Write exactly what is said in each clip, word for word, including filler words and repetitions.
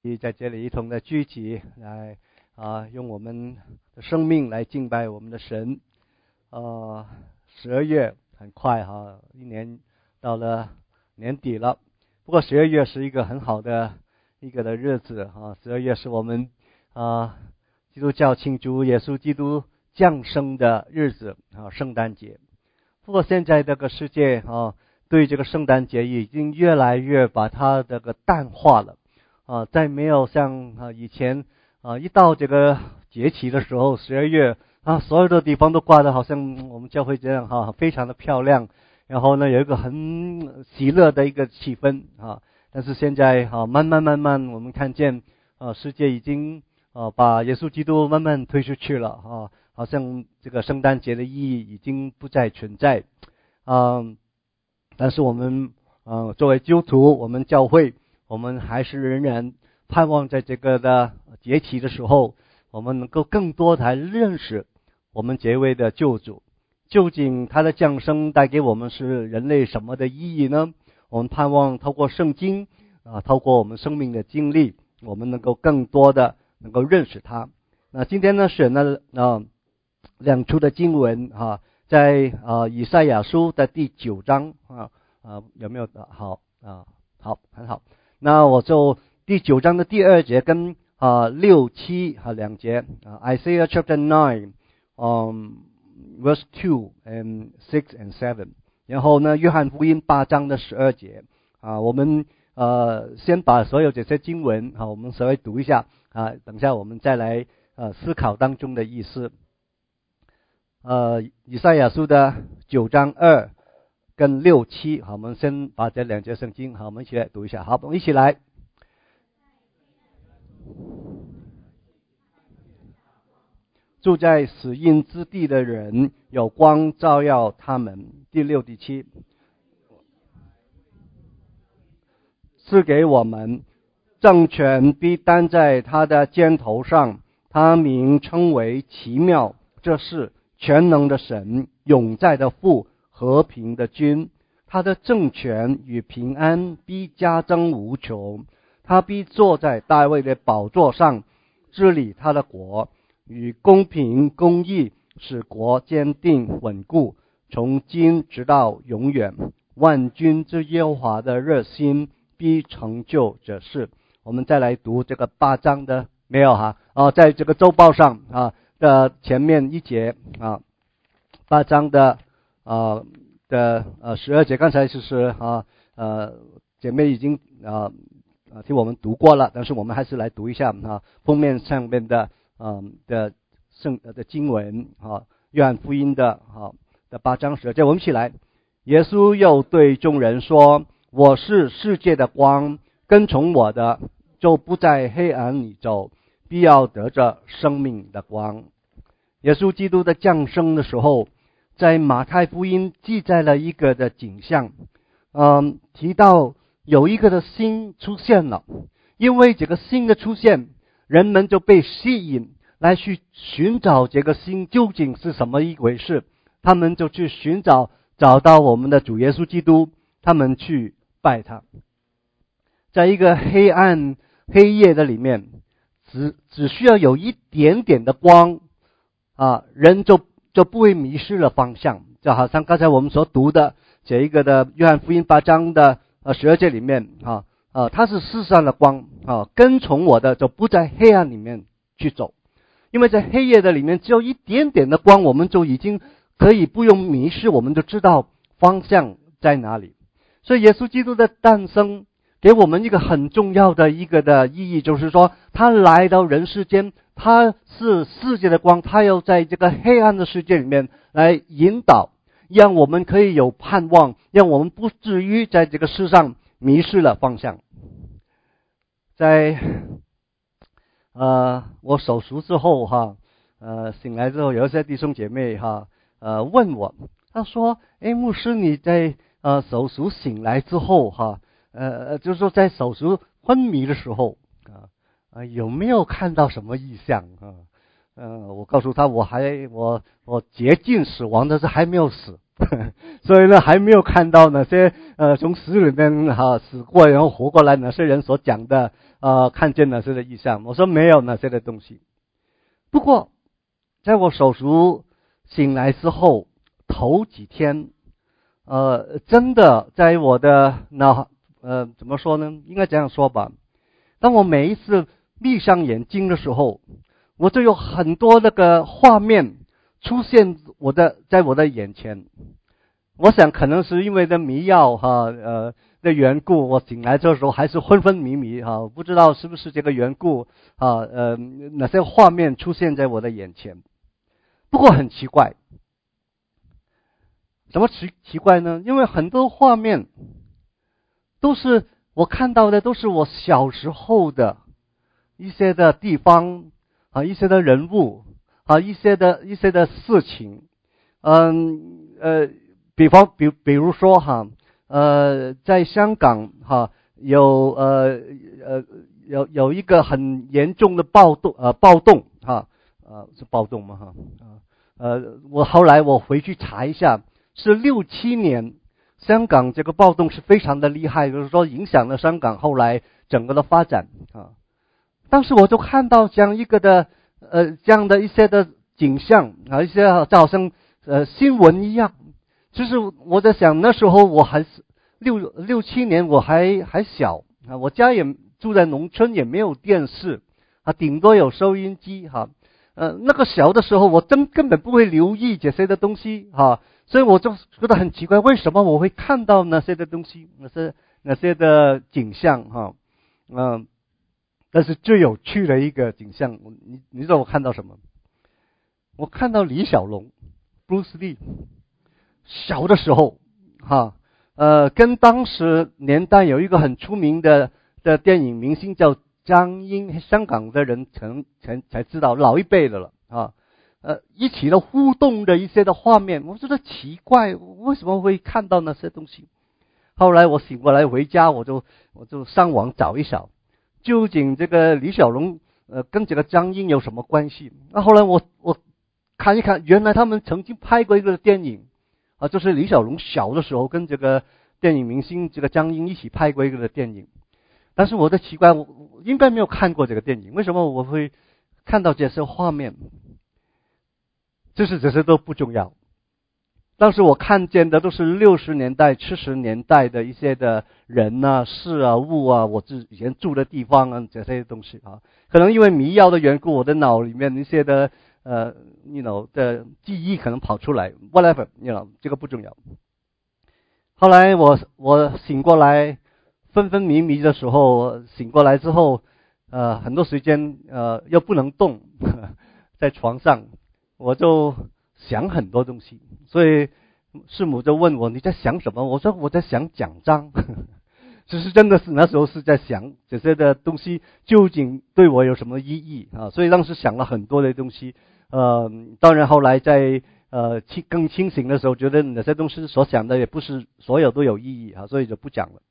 在这里一同的聚集来啊，用我们的生命来敬拜我们的神。呃，十二月很快哈，一年到了年底了。不过十二月是一个很好的一个的日子哈，十二月是我们啊基督教庆祝耶稣基督降生的日子啊，圣诞节。不过现在这个世界啊，对这个圣诞节已经越来越把它这个淡化了。啊，再没有像啊以前啊一到这个节气的时候，十二月啊，所有的地方都挂的好像我们教会这样哈，非常的漂亮。然后呢，有一个很喜乐的一个气氛啊。但是现在啊，慢慢慢慢，我们看见啊，世界已经啊把耶稣基督慢慢推出去了啊，好像这个圣诞节的意义已经不再存在啊。但是我们啊作为基督徒，我们教会。我们还是仍然盼望在这个的节期的时候，我们能够更多的认识我们这位的救主。究竟他的降生带给我们是人类什么的意义呢？我们盼望透过圣经啊，透过我们生命的经历，我们能够更多的能够认识他。那今天呢，选了啊两处的经文啊，在啊以赛亚书的第九章啊啊有没有的？好啊，好，很好。那我就第九章的第二节跟啊六七啊两节啊 Isaiah chapter nine um verse two and six and seven， 然后呢约翰福音八章的十二节啊，我们呃先把所有这些经文啊我们稍微读一下啊，等下我们再来呃思考当中的意思。呃以赛亚书的九章二跟六七，好，我们先把这两节圣经，好，我们一起来读一下。好，我们一起来。住在死荫之地的人，有光照耀他们。第六、第七，赐给我们政权，必担在他的肩头上，他名称为奇妙，这是全能的神，永在的父，和平的君。他的政权与平安必加增无穷，他必坐在大卫的宝座上，治理他的国，与公平公义使国坚定稳固，从今直到永远。万军之耶和华的热心必成就这事。我们再来读这个八章的，没有哈？哦，在这个周报上啊的前面一节啊，八章的啊。的呃十二节，刚才就是啊呃姐妹已经啊啊替我们读过了，但是我们还是来读一下啊封面上面的啊的圣的经文啊，约翰福音的啊的八章十二节，我们一起来。耶稣又对众人说：“我是世界的光，跟从我的就不在黑暗里走，必要得着生命的光。”耶稣基督的降生的时候，在马太福音记载了一个的景象，嗯，提到有一个的星出现了，因为这个星的出现，人们就被吸引来去寻找这个星究竟是什么一回事，他们就去寻找，找到我们的主耶稣基督，他们去拜他。在一个黑暗黑夜的里面，只只需要有一点点的光啊，人就就不会迷失了方向，就好像刚才我们所读的这一个的约翰福音八章的呃十二节里面啊啊，它是世上的光啊，跟从我的就不在黑暗里面去走，因为在黑夜的里面只有一点点的光，我们就已经可以不用迷失，我们就知道方向在哪里。所以耶稣基督的诞生给我们一个很重要的一个的意义，就是说他来到人世间，他是世界的光，他要在这个黑暗的世界里面来引导，让我们可以有盼望，让我们不至于在这个世上迷失了方向。在呃我手术之后哈，呃醒来之后，有一些弟兄姐妹哈呃问我，他说：“诶，牧师，你在呃手术醒来之后哈，呃就是说在手术昏迷的时候啊。”啊，有没有看到什么异象啊？呃，我告诉他，我还我我接近死亡，但是还没有死所以呢，还没有看到那些呃从死里面哈、啊、死过然后活过来那些人所讲的呃看见那些的异象。我说没有那些的东西。不过，在我手术醒来之后，头几天，呃，真的在我的脑呃怎么说呢？应该这样说吧。当我每一次闭上眼睛的时候，我就有很多那个画面出现我的在我的眼前。我想可能是因为的迷药哈呃的缘故，我醒来这时候还是昏昏迷迷哈，不知道是不是这个缘故啊呃哪些画面出现在我的眼前。不过很奇怪，怎么奇奇怪呢？因为很多画面都是我看到的，都是我小时候的一些的地方啊，一些的人物啊，一些的一些的事情。嗯呃，比方比比如说哈，呃，在香港哈有呃呃有有一个很严重的暴动呃暴动哈呃是暴动吗哈呃我后来我回去查一下，是六七年。香港这个暴动是非常的厉害，就是说影响了香港后来整个的发展啊。当时我就看到这样一个的呃这样的一些的景象啊，一些就好像呃新闻一样。就是我在想，那时候我还是六六七年，我还还小啊，我家也住在农村，也没有电视啊，顶多有收音机哈。呃，那个小的时候，我真根本不会留意这些的东西哈。所以我就觉得很奇怪，为什么我会看到那些的东西，那些那些的景象哈，嗯，但是最有趣的一个景象，你你知道我看到什么？我看到李小龙 ，Bruce Lee， 小的时候哈，呃，跟当时年代有一个很出名的的电影明星叫张英，香港的人可能才才知道，老一辈的了啊。呃，一起的互动的一些的画面，我觉得奇怪，为什么会看到那些东西？后来我醒过来回家，我就我就上网找一找，究竟这个李小龙呃跟这个张英有什么关系？那后来我我看一看，原来他们曾经拍过一个电影啊，就是李小龙小的时候跟这个电影明星这个张英一起拍过一个电影。但是我的奇怪，我应该没有看过这个电影，为什么我会看到这些画面？就是这些都不重要。当时我看见的都是六十年代、七十年代的一些的人啊、事啊、物啊，我自以前住的地方啊，这些东西啊。可能因为迷药的缘故，我的脑里面一些的呃，you know 的记忆可能跑出来 ，whatever，you know 这个不重要。后来我我醒过来，昏昏迷迷的时候，醒过来之后，呃，很多时间呃又不能动，在床上。我就想很多东西，所以师母就问我你在想什么？我说我在想奖章，其实真的是那时候是在想这些的东西究竟对我有什么意义啊？所以当时想了很多的东西，呃，当然后来在呃清更清醒的时候，觉得那些东西所想的也不是所有都有意义啊，所以就不讲了。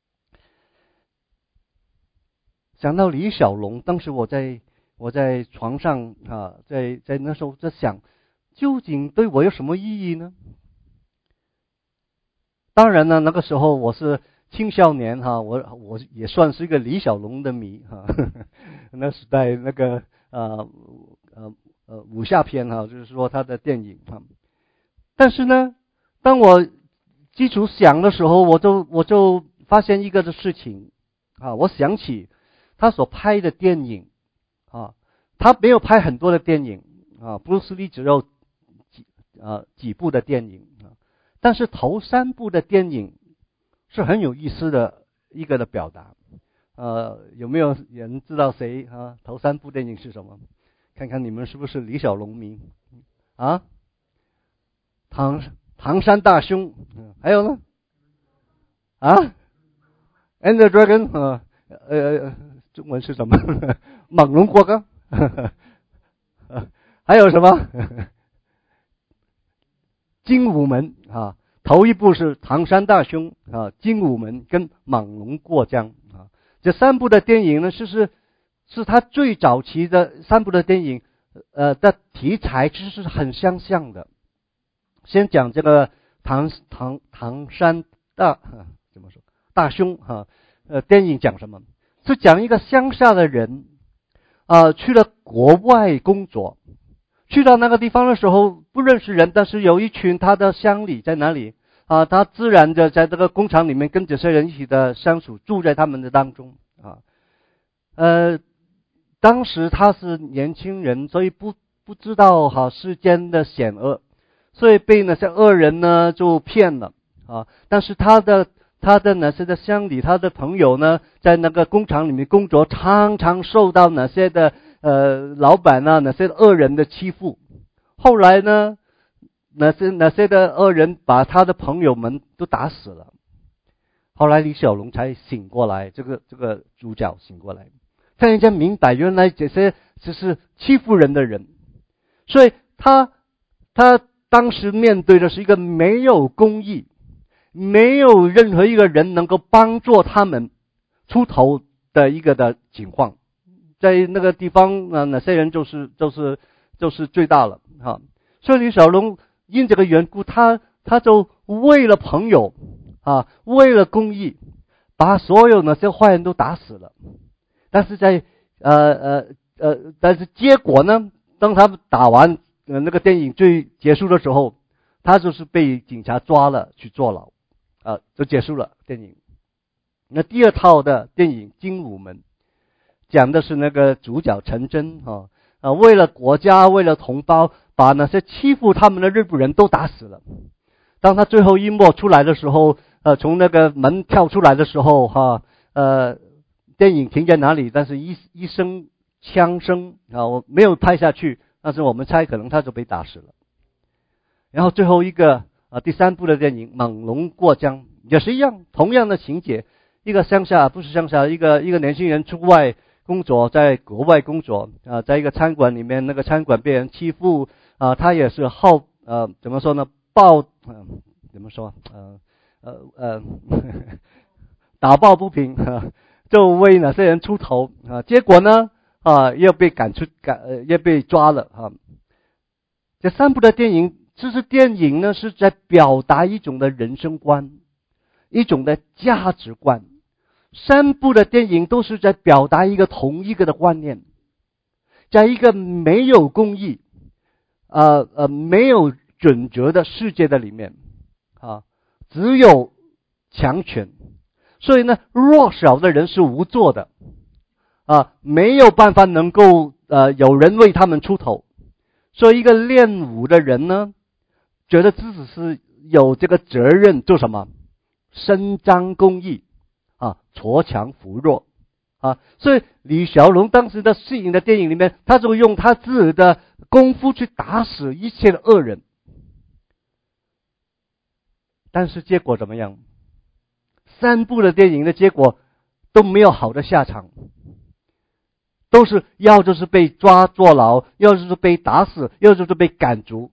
想到李小龙，当时我在。我在床上啊，在在那时候在想，究竟对我有什么意义呢？当然呢，那个时候我是青少年哈，我我也算是一个李小龙的迷哈。那时代那个呃呃呃武侠片哈，就是说他的电影哈。但是呢，当我基础想的时候，我就我就发现一个的事情啊，我想起他所拍的电影。啊，他没有拍很多的电影啊，布鲁斯利只有几啊几部的电影啊，但是头三部的电影是很有意思的一个的表达。呃，有没有人知道谁啊？头三部电影是什么？看看你们是不是李小龙迷啊？唐唐山大兄，还有呢？啊 ，And the Dragon 啊，呃。中文是什么？猛龙过江，还有什么？精武门啊，头一部是唐山大兄啊，精武门跟猛龙过江啊，这三部的电影呢，是是是他最早期的三部的电影，呃的题材其实是很相像的。先讲这个唐唐唐山大怎么说大兄哈、啊？呃，电影讲什么？是讲一个乡下的人啊、呃，去了国外工作，去到那个地方的时候不认识人，但是有一群他的乡里在哪里啊？他自然的在这个工厂里面跟这些人一起的相处，住在他们的当中啊。呃，当时他是年轻人，所以不不知道哈世间的险恶，所以被那些恶人呢就骗了啊。但是他的他的那些的乡里，他的朋友呢，在那个工厂里面工作，常常受到那些的呃老板啊，那些恶人的欺负。后来呢，那些那些的恶人把他的朋友们都打死了。后来李小龙才醒过来，这个这个主角醒过来，让人家明白原来这些只是欺负人的人，所以他他当时面对的是一个没有公义。没有任何一个人能够帮助他们出头的一个的情况，在那个地方啊，哪些人就是就是就是最大了哈。所以李小龙因这个缘故，他他就为了朋友啊，为了公义，把所有那些坏人都打死了。但是在呃呃呃，但是结果呢，当他打完呃那个电影最结束的时候，他就是被警察抓了去坐牢。啊，就结束了电影。那第二套的电影《精武门》讲的是那个主角陈真啊，啊，为了国家，为了同胞，把那些欺负他们的日本人都打死了。当他最后一幕出来的时候，呃，从那个门跳出来的时候，哈、啊，呃，电影停在哪里？但是一一声枪声啊，我没有拍下去，但是我们猜可能他就被打死了。然后最后一个。啊，第三部的电影《猛龙过江》也是一样，同样的情节，一个乡下不是乡下，一个一个年轻人出外工作，在国外工作啊，在一个餐馆里面，那个餐馆被人欺负啊，他也是好呃怎么说呢，抱呃怎么说呃呃呃打抱不平，啊、就为那些人出头啊，结果呢啊又被赶出赶呃又被抓了啊。这三部的电影。这是电影呢，是在表达一种的人生观，一种的价值观。三部的电影都是在表达一个同一个的观念，在一个没有公义、呃呃没有准则的世界的里面啊，只有强权，所以呢，弱小的人是无助的啊，没有办法能够呃有人为他们出头。所以一个练武的人呢，觉得自己是有这个责任做什么？伸张公义啊，锉强扶弱啊。所以李小龙当时的摄影的电影里面，他就用他自己的功夫去打死一切的恶人。但是结果怎么样？三部的电影的结果都没有好的下场，都是要就是被抓坐牢，要就是被打死，要就是被赶逐。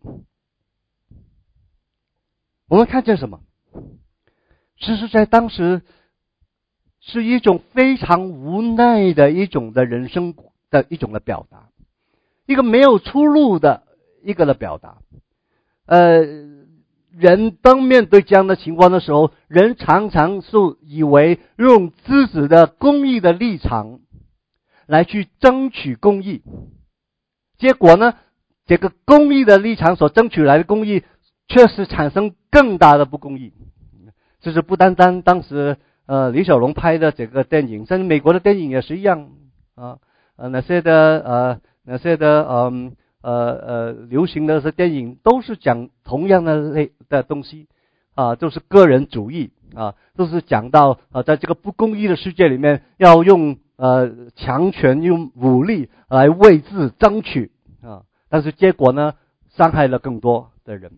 我们看见什么？其实在当时是一种非常无奈的一种的人生的一种的表达，一个没有出路的一个的表达。呃，人当面对这样的情况的时候，人常常是以为用自己的公义的立场来去争取公义，结果呢，这个公义的立场所争取来的公义确实产生更大的不公义。就是不单单当时呃李小龙拍的这个电影，甚至美国的电影也是一样啊，呃那些的呃那些的嗯呃呃流行的电影都是讲同样的类的东西啊，都是个人主义啊，都是讲到呃在这个不公义的世界里面，要用呃强权用武力来为自争取啊，但是结果呢，伤害了更多的人。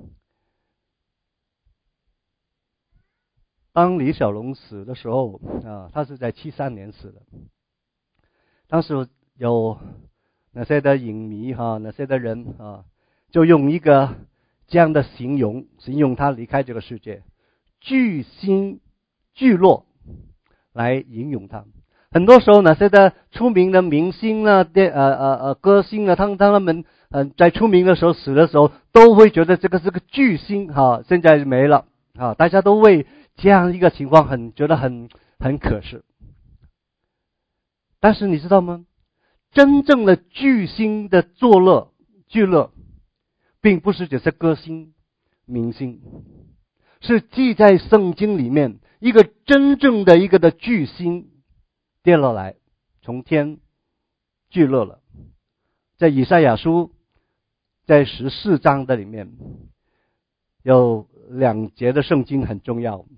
当李小龙死的时候啊，他是在七三年死的。当时有那些的影迷哈、啊，那些的人啊，就用一个这样的形容形容他离开这个世界，巨星巨落来形容他。很多时候那些的出名的明星呢，电呃呃呃歌星呢，当当他们呃在出名的时候死的时候， 都会觉得这个是个巨星哈，现在没了啊，大家都为这样一个情况很觉得很很可惜。但是你知道吗？真正的巨星的作乐聚乐，并不是只是歌星、明星，是记在圣经里面一个真正的一个的巨星跌落来，从天聚乐了。在以赛亚书在十四章的里面有两节的圣经很重要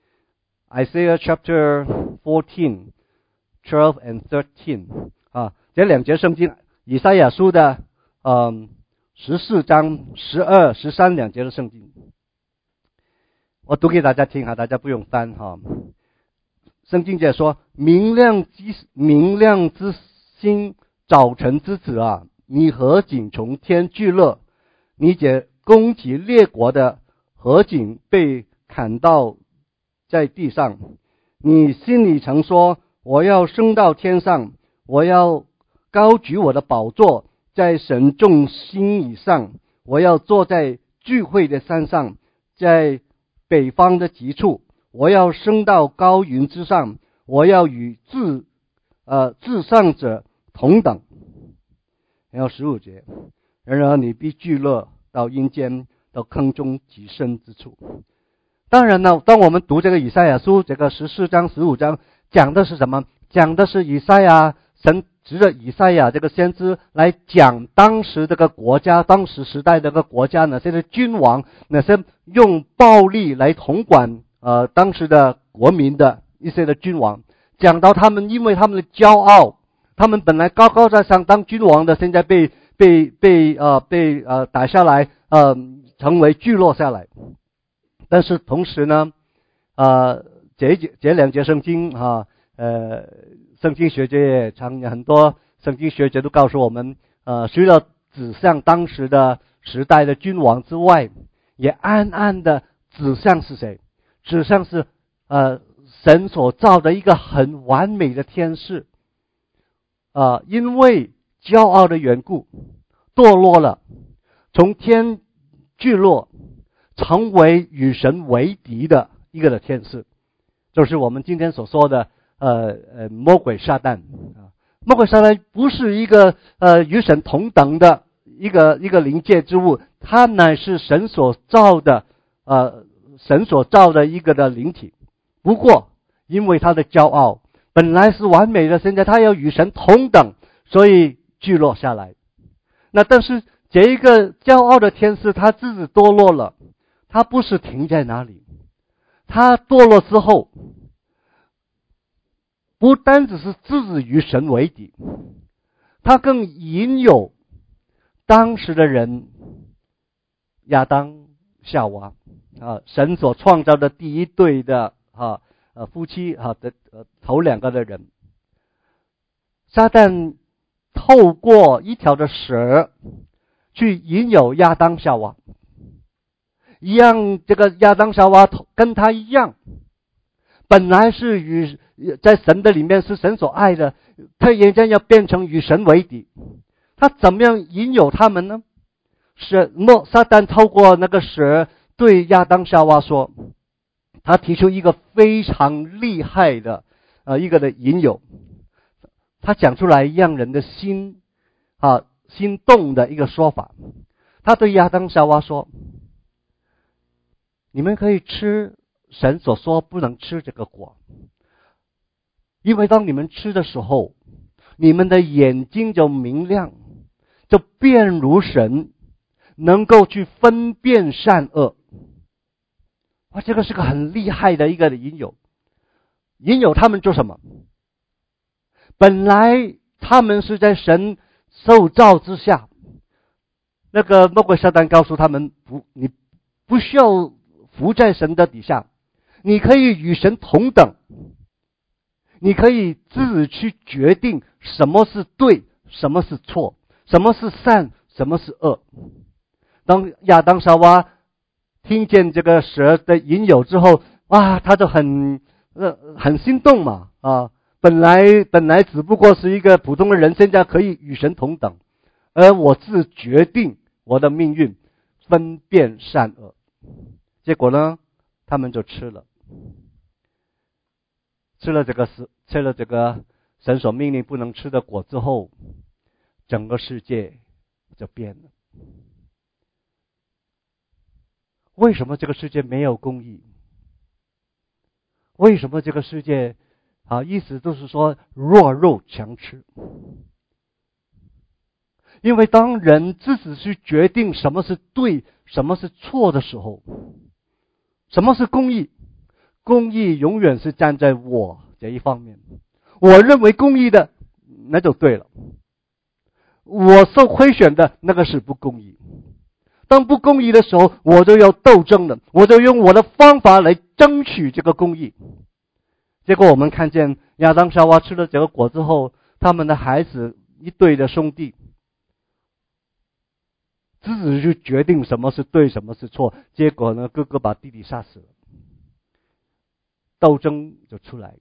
，Isaiah chapter fourteen, twelve and thirteen 啊，这两节圣经，以赛亚书的嗯十四章十二、十三两节的圣经，我读给大家听哈，大家不用翻哈。圣经解说：明亮之明亮之星，早晨之子啊！你何景从天聚乐，你这攻击列国的何景被砍到在地上。你心里曾说：我要升到天上，我要高举我的宝座，在神众星以上，我要坐在聚会的山上，在北方的极处，我要升到高云之上，我要与至呃至上者同等。然后十五节，然而你必聚乐到阴间，到坑中极深之处。当然呢，当我们读这个以赛亚书这个十四章、十五章，讲的是什么？讲的是以赛亚，神指着以赛亚这个先知来讲当时这个国家，当时时代这个国家呢，这些君王那些用暴力来统管呃当时的国民的一些的君王，讲到他们因为他们的骄傲。他们本来高高在上当君王的，现在被被被呃被呃打下来，呃成为聚落下来。但是同时呢，呃这这两节圣经哈、啊，呃圣经学界也常很多圣经学者都告诉我们，呃除了指向当时的时代的君王之外，也暗暗的指向是谁？指向是呃神所造的一个很完美的天使。啊、呃，因为骄傲的缘故，堕落了，从天坠落，成为与神为敌的一个的天使，就是我们今天所说的呃呃魔鬼撒旦啊。魔鬼撒旦不是一个呃与神同等的一个一个灵界之物，它乃是神所造的呃神所造的一个的灵体。不过因为他的骄傲。本来是完美的，现在他要与神同等，所以坠落下来。那但是这一个骄傲的天使，他自己堕落了，他不是停在哪里，他堕落之后，不单只是自己与神为敌，他更引诱当时的人亚当、夏娃啊，神所创造的第一对的啊。呃，夫妻哈的呃头两个的人，撒旦透过一条的蛇去引诱亚当夏娃，一样这个亚当夏娃跟他一样，本来是与在神的里面是神所爱的，他也将要变成与神为敌。他怎么样引诱他们呢？是莫撒旦透过那个蛇对亚当夏娃说。他提出一个非常厉害的呃一个的引诱，他讲出来让人的心啊心动的一个说法。他对亚当夏娃说：你们可以吃神所说不能吃这个果，因为当你们吃的时候，你们的眼睛就明亮，就变如神，能够去分辨善恶。哇，这个是个很厉害的一个引诱，引诱他们做什么？本来他们是在神受造之下，那个魔鬼撒旦告诉他们，不，你不需要服在神的底下，你可以与神同等，你可以自己去决定什么是对，什么是错，什么是善，什么是恶。当亚当夏娃听见这个蛇的引诱之后，哇，他就很呃很心动嘛啊！本来本来只不过是一个普通的人，现在可以与神同等，而我自决定我的命运， 分辨善恶。结果呢，他们就吃了，吃了这个吃了这个神所命令不能吃的果之后，整个世界就变了。为什么这个世界没有公义？为什么这个世界啊，意思就是说弱肉强吃？因为当人自己去决定什么是对，什么是错的时候，什么是公义？公义永远是站在我这一方面，我认为公义的，那就对了。我受亏损的，那个是不公义。当不公义的时候，我就要斗争了，我就用我的方法来争取这个公义。结果我们看见亚当夏娃吃了这个果之后，他们的孩子一对的兄弟自己去决定什么是对，什么是错，结果呢，哥哥把弟弟杀死了，斗争就出来。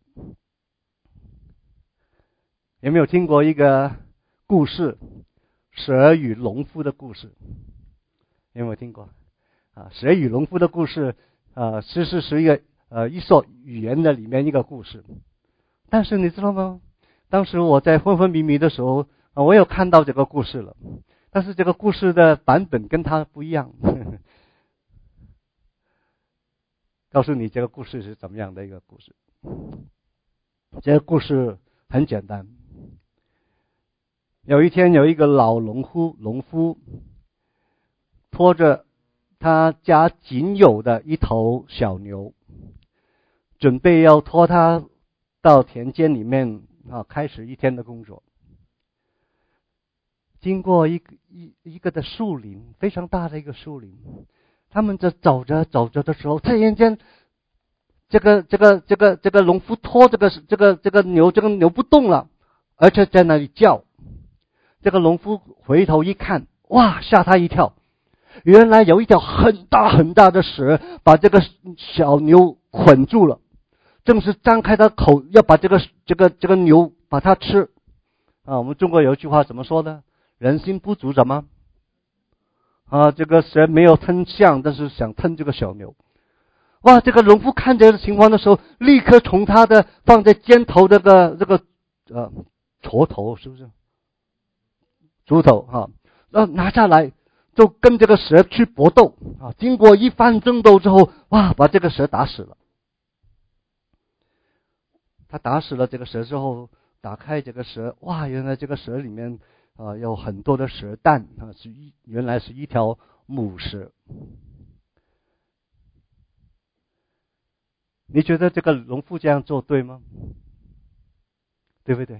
有没有听过一个故事，蛇与农夫的故事？有没有听过啊？蛇与农夫的故事，呃，其实是一个呃伊索寓言的里面一个故事。但是你知道吗？当时我在昏昏迷迷的时候，啊，我有看到这个故事了，但是这个故事的版本跟它不一样。告诉你这个故事是怎么样的一个故事。这个故事很简单。有一天，有一个老农夫，农夫拖着他家仅有的一头小牛，准备要拖它到田间里面啊，开始一天的工作。经过一个一一个的树林，非常大的一个树林，他们在走着走着的时候，突然间，这个这个这个这个农夫拖这个这个这个牛，这个牛不动了，而且在那里叫。这个农夫回头一看，哇，吓他一跳。原来有一条很大很大的蛇把这个小牛捆住了，正是张开它口要把这个这个这个牛把它吃啊。我们中国有一句话怎么说呢？人心不足怎么啊？这个蛇没有吞象，但是想吞这个小牛。哇！这个农夫看这个情况的时候，立刻从他的放在肩头这个这个呃锄头，是不是？锄头哈，然后拿下来。就跟这个蛇去搏斗啊！经过一番争斗之后，哇，把这个蛇打死了。他打死了这个蛇之后，打开这个蛇，哇，原来这个蛇里面啊有很多的蛇蛋啊，是一原来是一条母蛇。你觉得这个农夫这样做对吗？对不对？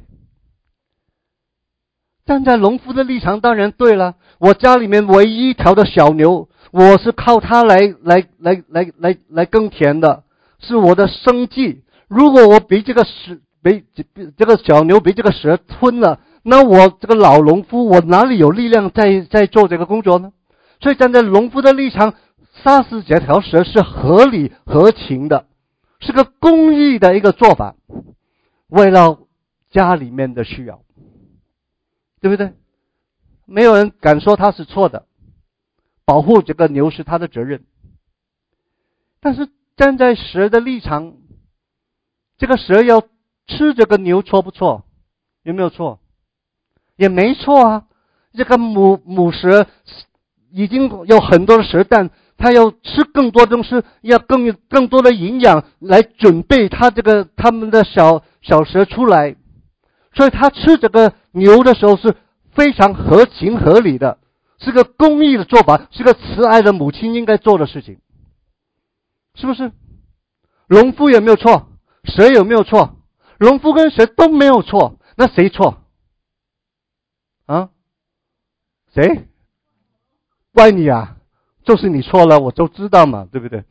站在农夫的立场当然对了，我家里面唯一一条的小牛，我是靠它来来来来来来耕田的，是我的生计。如果我被这个蛇被这个小牛被这个蛇吞了，那我这个老农夫我哪里有力量在在做这个工作呢？所以站在农夫的立场，杀死这条蛇是合理合情的，是个公益的一个做法，为了家里面的需要。对不对？没有人敢说他是错的，保护这个牛是他的责任。但是站在蛇的立场，这个蛇要吃这个牛错不错？有没有错？也没错啊。这个母母蛇已经有很多的蛇蛋，它要吃更多东西，要更更多的营养来准备它这个它们的小小蛇出来。所以他吃这个牛的时候是非常合情合理的，是个公益的做法，是个慈爱的母亲应该做的事情，是不是？农夫有没有错？蛇有没有错？农夫跟蛇都没有错，那谁错？啊？谁？怪你啊！就是你错了，我都知道嘛，对不对？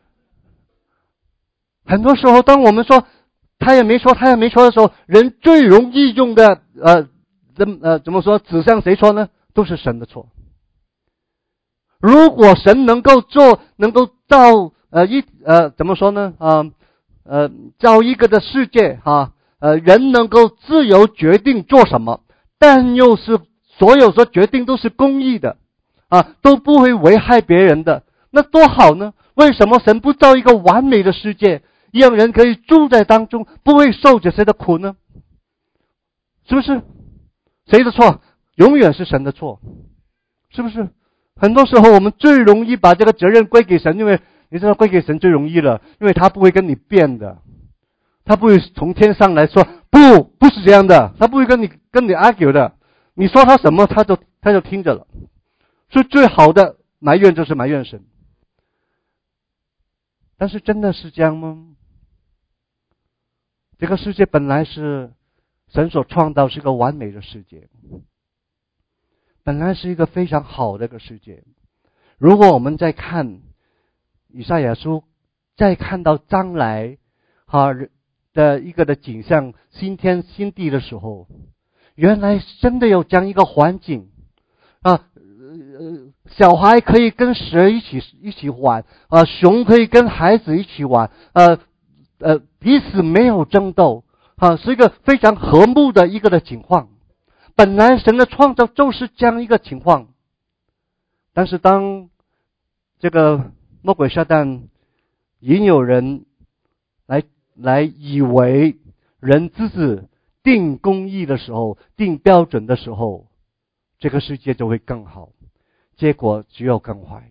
很多时候，当我们说他也没错，他也没错的时候，人最容易用的呃怎呃怎么说指向谁错呢？都是神的错。如果神能够做，能够造呃一呃怎么说呢啊呃造一个的世界哈、啊、呃人能够自由决定做什么，但又是所有说决定都是公义的啊，都不会危害别人的，那多好呢？为什么神不造一个完美的世界，让人可以住在当中，不会受这些的苦呢？是不是？谁的错？永远是神的错，是不是？很多时候我们最容易把这个责任归给神，因为你知道归给神最容易了，因为他不会跟你辩的，他不会从天上来说不，不是这样的，他不会跟你跟你 argue 的，你说他什么他就他就听着了。所以最好的埋怨就是埋怨神。但是真的是这样吗？这个世界本来是神所创造，是个完美的世界，本来是一个非常好的一个世界。如果我们再看以赛亚书，再看到将来啊的一个的景象，新天新地的时候，原来真的有这样一个环境啊，呃，小孩可以跟蛇一起一起玩啊，熊可以跟孩子一起玩，呃呃，彼此没有争斗啊，是一个非常和睦的一个的情况。本来神的创造就是这样一个情况，但是当这个魔鬼撒旦引诱人来来以为人自己定公义的时候，定标准的时候，这个世界就会更好，结果只有更坏。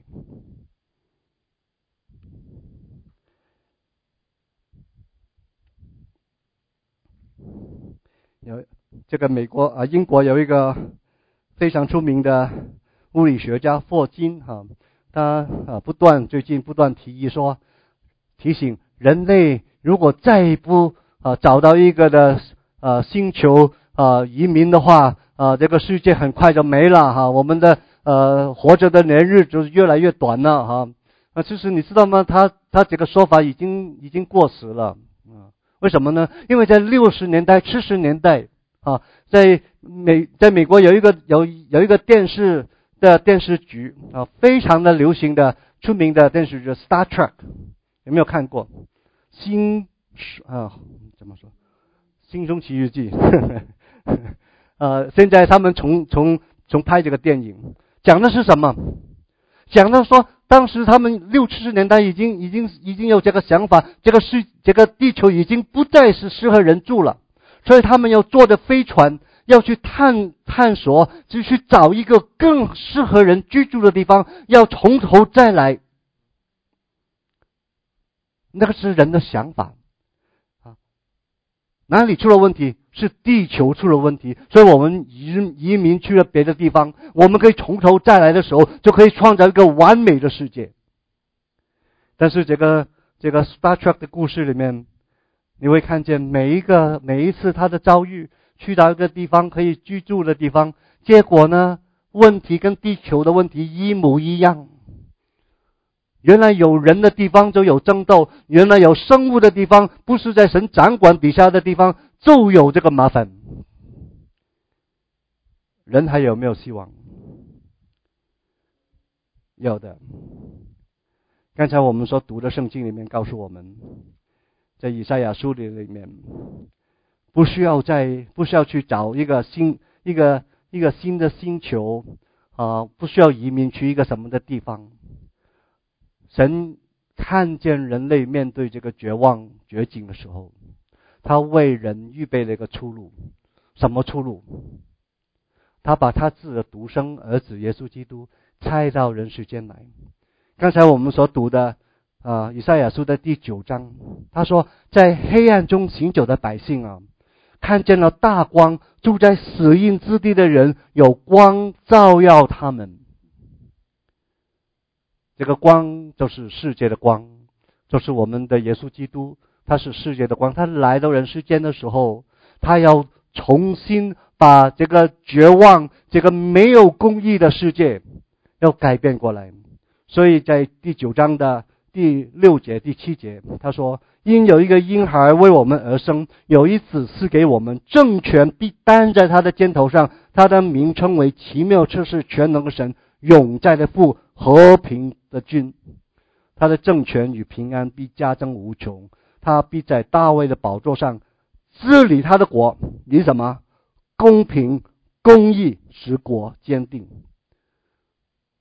有这个美国啊，英国有一个非常出名的物理学家霍金哈，他啊不断最近不断提议说，提醒人类如果再不啊找到一个的呃星球啊移民的话啊，这个世界很快就没了哈，我们的呃活着的年日就是越来越短了哈。啊，其实你知道吗？他他这个说法已经已经过时了啊。为什么呢？因为在六十年代、七十年代啊，在美在美国有一个有有一个电视的电视局啊，非常的流行的出名的电视剧 Star Trek， 有没有看过？星啊怎么说？星空奇遇记。呃，现在他们重重重拍这个电影，讲的是什么？讲的说，当时他们六七十年代已经已经已经有这个想法，这个是这个地球已经不再是适合人住了，所以他们要坐着飞船，要去探探索，就去找一个更适合人居住的地方，要从头再来。那个是人的想法啊，哪里出了问题？是地球出了问题，所以我们移移民去了别的地方，我们可以从头再来的时候，就可以创造一个完美的世界。但是这个这个 Star Trek 的故事里面，你会看见每一个每一次他的遭遇，去到一个地方可以居住的地方，结果呢，问题跟地球的问题一模一样。原来有人的地方就有争斗，原来有生物的地方，不是在神掌管底下的地方，就有这个麻烦。人还有没有希望？有的。刚才我们所读的圣经里面告诉我们，在以赛亚书里面，不需要再不需要去找一个新一个一个新的星球啊，不需要移民去一个什么的地方。神看见人类面对这个绝望绝境的时候，他为人预备了一个出路。什么出路？他把他自己的独生儿子耶稣基督差到人世间来。刚才我们所读的啊，以赛亚书的第九章，他说，在黑暗中行走的百姓啊，看见了大光，住在死荫之地的人有光照耀他们。这个光就是世界的光，就是我们的耶稣基督，他是世界的光。他来到人世间的时候，他要重新把这个绝望、这个没有公义的世界要改变过来。所以在第九章的第六节、第七节，他说，因有一个婴孩为我们而生，有一子赐给我们，政权必担在他的肩头上，他的名称为奇妙测试全能的神，永在的父，和平的君。他的政权与平安必加增无穷，他必在大卫的宝座上治理他的国，以什么？公平公义使国坚定。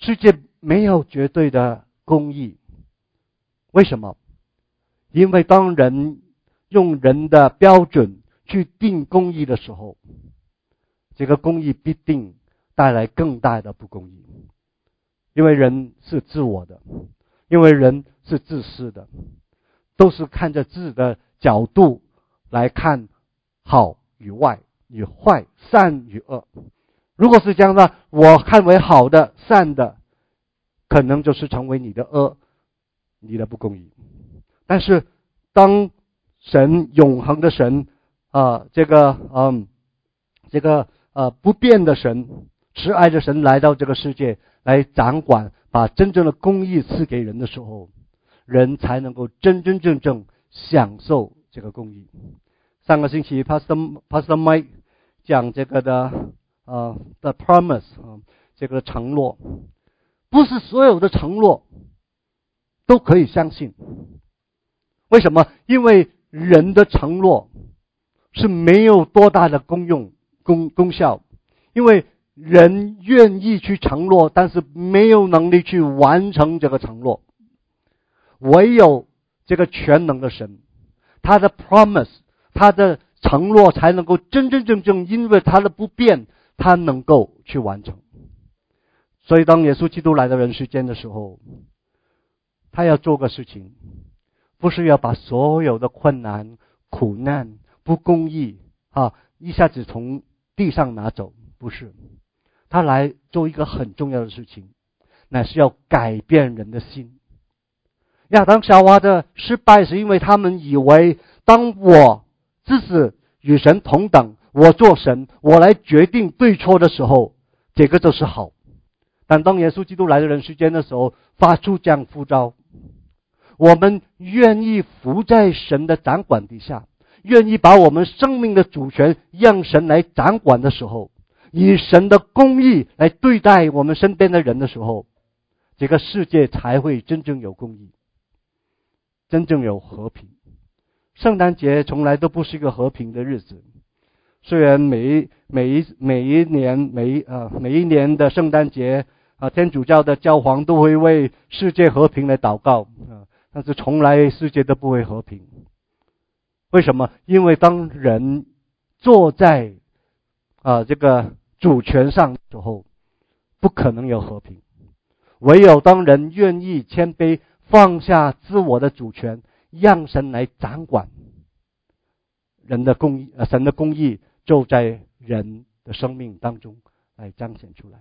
世界没有绝对的公义。为什么？因为当人用人的标准去定公义的时候，这个公义必定带来更大的不公义。因为人是自我的，因为人是自私的，都是看着自己的角度来看好与坏与坏，善与恶。如果是这样的，我看为好的善的，可能就是成为你的恶，你的不公义。但是当神永恒的神啊、呃，这个嗯，这个呃不变的神，慈爱的神来到这个世界来掌管，把真正的公义赐给人的时候，人才能够真真正正享受这个公义。上个星期 Pastor Pastor Mike 讲这个的呃 The Promise 啊、呃，这个承诺，不是所有的承诺都可以相信。为什么？因为人的承诺是没有多大的功用功功效，因为人愿意去承诺，但是没有能力去完成这个承诺。唯有这个全能的神，他的 promise， 他的承诺才能够真真正正因为他的不变，他能够去完成。所以当耶稣基督来到人世间的时候，他要做个事情，不是要把所有的困难、苦难、不公义啊一下子从地上拿走，不是。他来做一个很重要的事情，乃是要改变人的心。亚当夏娃的失败是因为他们以为，当我自己与神同等，我做神，我来决定对错的时候，这个就是好。但当耶稣基督来到人世间的时候，发出这样呼召，我们愿意服在神的掌管底下，愿意把我们生命的主权让神来掌管的时候，以神的公义来对待我们身边的人的时候，这个世界才会真正有公义，真正有和平。圣诞节从来都不是一个和平的日子，虽然每一每一每一年每呃每一年的圣诞节啊、呃，天主教的教皇都会为世界和平来祷告啊、呃，但是从来世界都不会和平。为什么？因为当人坐在啊、呃、这个主权上的时候，不可能有和平。唯有当人愿意谦卑，放下自我的主权，让神来掌管，人的公义，呃，神的公义就在人的生命当中来彰显出来。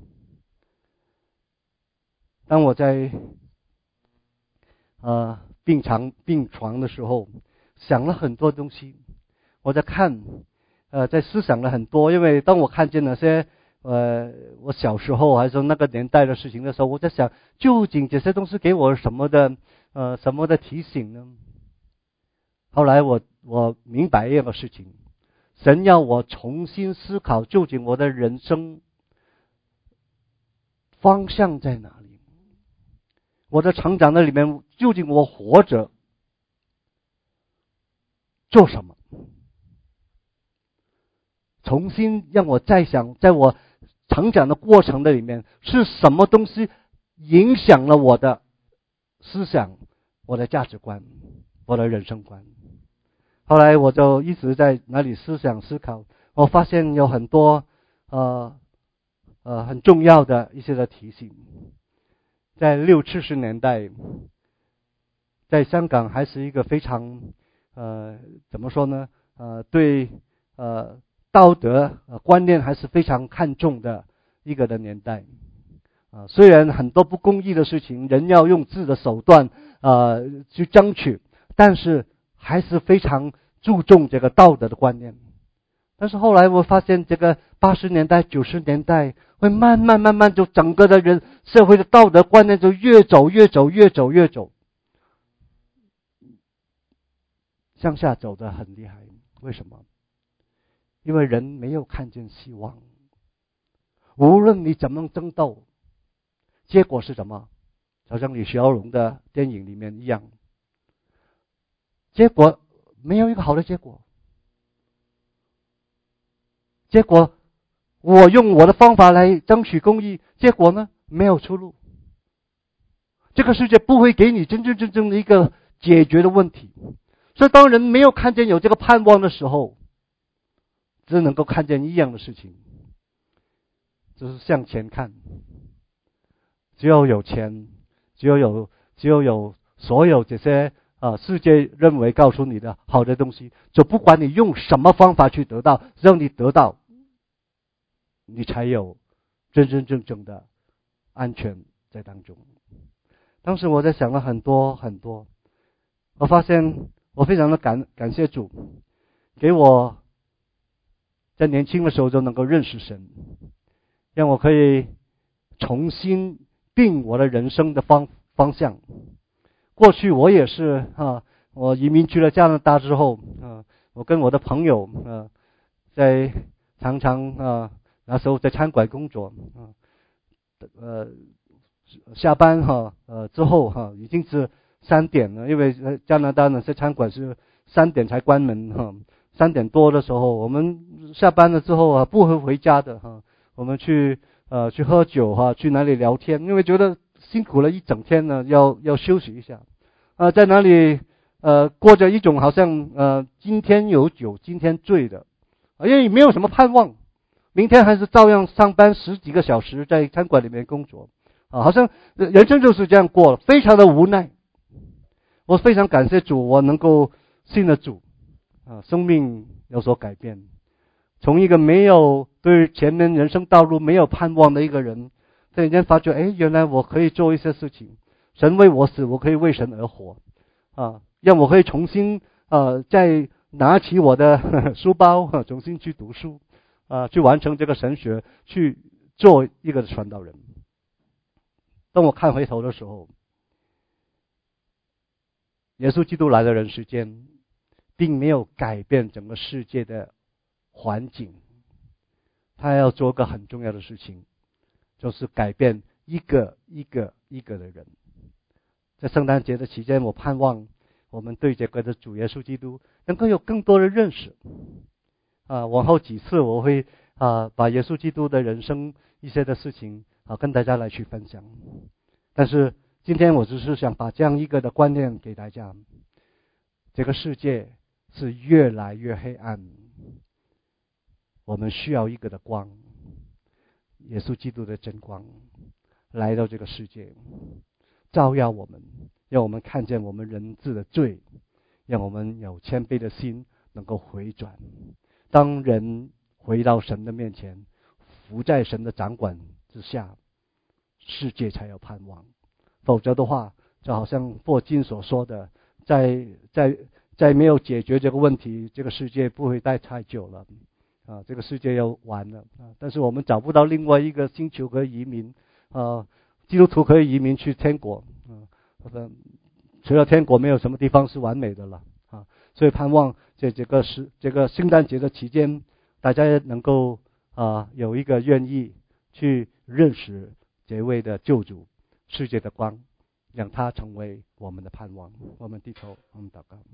当我在呃病床病床的时候，想了很多东西，我在看，呃，在思想了很多。因为当我看见那些呃我小时候还是那个年代的事情的时候，我在想，究竟这些东西给我什么的呃什么的提醒呢？后来我我明白一个事情，神要我重新思考，究竟我的人生方向在哪里？我的成长的里面，究竟我活着做什么？重新让我再想，在我成长的过程的里面，是什么东西影响了我的思想、我的价值观、我的人生观？后来我就一直在那里思想思考，我发现有很多呃呃很重要的一些的提醒。在六七十年代，在香港还是一个非常呃怎么说呢呃对呃道德呃观念还是非常看重的一个的年代啊、呃。虽然很多不公义的事情，人要用自己的手段呃去争取，但是还是非常注重这个道德的观念。但是后来我发现，这个八十年代、九十年代会慢慢慢慢就整个的人社会的道德观念就越走越走越走越走向下走得很厉害。为什么？因为人没有看见希望。无论你怎么争斗，结果是什么？好像李小龙的电影里面一样，结果没有一个好的结果。结果我用我的方法来争取公义，结果呢没有出路。这个世界不会给你真真正正的一个解决的问题。所以当人没有看见有这个盼望的时候，只能够看见一样的事情，就是向前看。只有有钱，只有有只有有所有这些啊世界认为告诉你的好的东西，就不管你用什么方法去得到，只要你得到，你才有真真正正的安全在当中。当时我在想了很多很多，我发现我非常的感感谢主，给我在年轻的时候就能够认识神，让我可以重新定我的人生的方方向。过去我也是啊，我移民去了加拿大之后啊，我跟我的朋友啊，在常常啊那时候在餐馆工作啊，呃下班哈呃之后哈已经是三点了，因为加拿大呢在餐馆是三点才关门哈，三点多的时候我们下班了之后啊不会回家的哈，我们去呃去喝酒哈，去哪里聊天，因为觉得辛苦了一整天呢，要要休息一下啊、呃，在哪里呃过着一种好像呃今天有酒今天醉的，因为没有什么盼望，明天还是照样上班十几个小时在餐馆里面工作啊，好像人生就是这样过了，非常的无奈。我非常感谢主，我能够信了主啊，生命有所改变，从一个没有对前面人生道路没有盼望的一个人，突然间发觉，哎，原来我可以做一些事情，神为我死，我可以为神而活啊，让我可以重新呃再拿起我的呵呵书包、啊、重新去读书啊，去完成这个神学，去做一个传道人。当我看回头的时候，耶稣基督来的人世间，并没有改变整个世界的环境，他要做个很重要的事情，就是改变一个一个一个的人。在圣诞节的期间，我盼望我们对这个的主耶稣基督能够有更多的认识啊。往后几次我会啊把耶稣基督的人生一些的事情啊跟大家来去分享。但是今天我只是想把这样一个的观念给大家，这个世界是越来越黑暗，我们需要一个的光，耶稣基督的真光来到这个世界，照耀我们，让我们看见我们人质的罪，让我们有谦卑的心能够回转。当人回到神的面前，伏在神的掌管之下，世界才有盼望。否则的话，就好像霍金所说的，在在在没有解决这个问题，这个世界不会待太久了啊，这个世界要完了啊。但是我们找不到另外一个星球可以移民啊，基督徒可以移民去天国啊，除了天国没有什么地方是完美的了啊。所以盼望在这个是这个圣诞节的期间，大家能够啊有一个愿意去认识这位的救主，世界的光，让他成为我们的盼望。我们低头，我们祷告。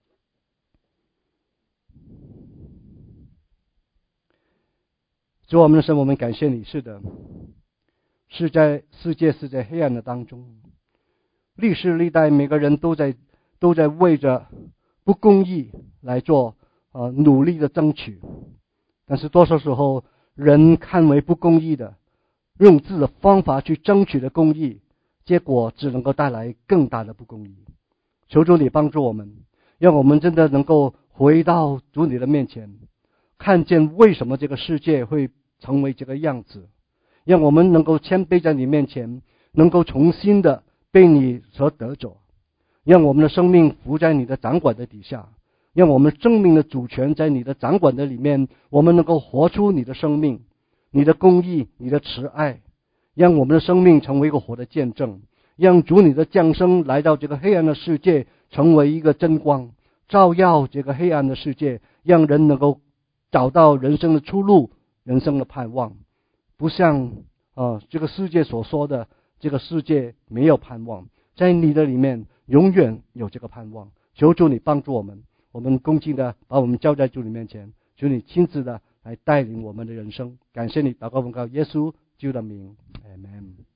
主我们的神，我们感谢你，是的，是在世界是在黑暗的当中，历世历代每个人都在都在为着不公义来做呃努力的争取，但是多少时候人看为不公义的，用自己的方法去争取的公义，结果只能够带来更大的不公义。求主你帮助我们，让我们真的能够回到主你的面前，看见为什么这个世界会成为这个样子，让我们能够谦卑在你面前，能够重新的被你所得着，让我们的生命伏在你的掌管的底下，让我们生命的主权在你的掌管的里面，我们能够活出你的生命，你的公义，你的慈爱，让我们的生命成为一个活的见证，让主你的降生来到这个黑暗的世界，成为一个真光，照耀这个黑暗的世界，让人能够找到人生的出路，人生的盼望。不像呃这个世界所说的，这个世界没有盼望，在你的里面永远有这个盼望。求主你帮助我们，我们恭敬的把我们交在主你面前，求你亲自的来带领我们的人生。感谢你，祷告奉靠耶稣基督的名，阿们。